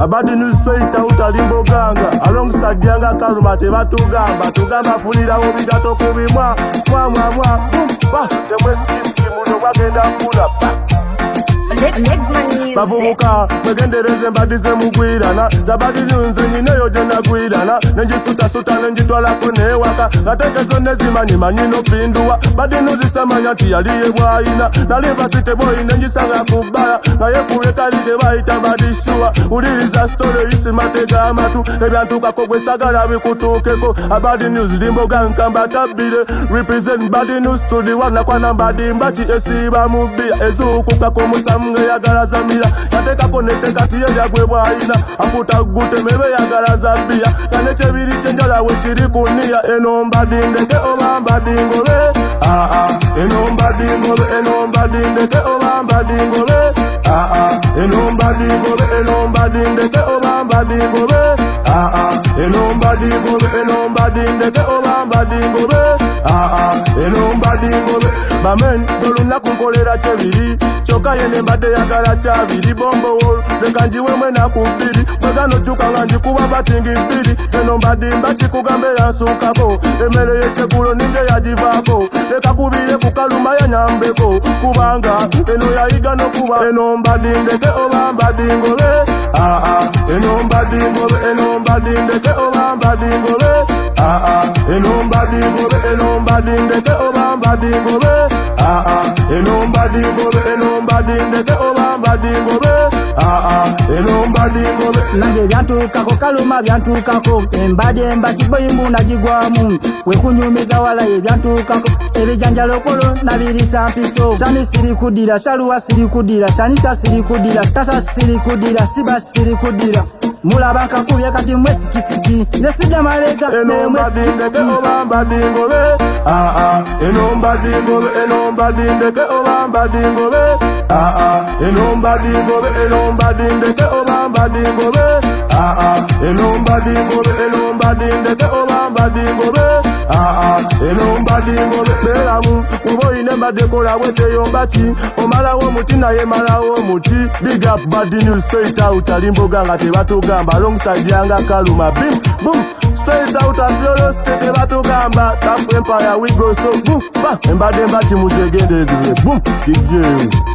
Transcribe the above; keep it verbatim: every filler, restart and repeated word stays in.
Bad news straight out alimbo ganga alongside Yanga Kaluma tebatugamba tugamba fulira obigato kubimwa mwa mwa mwa ba temwesi muno bagenda kula bavubuka mwegendereze mbadize mugwirana zabadi nyunze nyineyo jena gwirana nenjisuta suta nenjitwalako newaka ngatekezo nezimanyi manyino pinduwa badi nuzisemanya tiyaliye bwayina nalimba site boyi nenjisanga kubaya ngaye kubekalide bayita badishuwa uliriza story isi matega amatu ebyantukako gwesagala bikutukeko abadi news limboga nkamba tabire represent badi news to the one nakwana mbadi mbachi esiba mubia ezukukako musamwe yagala zamira yateka konete kati yagwe bwayina afuta gute mebe yagala zabia kaneche biri chenjala wechiri kunia enomba dindeke obamba dingobe ah ah enomba dingobe enomba dindeke obamba dingobe ah ah enomba dingobe enomba dindeke obamba dingobe ah ah enomba dingobe enomba dindeke obamba dingobe ah ah enomba dingobe mamen doluna kunkolera chebiri choka yene mbade yagala chabiri bombo wol lekanjiwe mwena kubiri mwegano chuka nganji kuba batingi biri zeno mbadi mbachi kugambe ya sukako emele yechekulo ninge yajivako leka kubire kukaluma ya nyambeko kubanga eno ya igano kuba eno mbadi ndeke oba mbadi ngole ah ah eno mbadi ngole eno mbadi ndeke oba mbadi ngole ah ah eno mbadi ngole eno mbadi ndeke oba mbadi ngole ah ah eno mbadi ngole eno mbadi ndeke oba mbadi ngole ah ah eno mbadi ngole nange byantukako kaluma byantukako embadi embati boyimbu najigwamu wekunyumiza wala ebyantukako ebijanjalo kolo nabirisa mpiso shami siri kudira shaluwa siri kudira shanita siri kudira tasa siri kudira siba siri kudira mulaba kakubya kati mwesi kisiki nesija maleka eno mbadi ndeke oba mbadi ngole ah ah eno mbadi ngole eno mbadi ndeke oba mbadi ngole ah ah eno mbadi ngole eno mbadi ndeke oba mbadi ngole ah ah eno mbadi ngole eno mbadi ndeke oba mbadi ngole ah ah eno mbadi ngole belamu ubo ine mbade kola wete yombati omalawo muti naye malawo muti big up bad news straight out alimbo ganga tebatugamba alongside Yanga Kaluma bim boom straight out as yolo state batugamba tap empire we go so boom ba embade mbati mutegende boom D J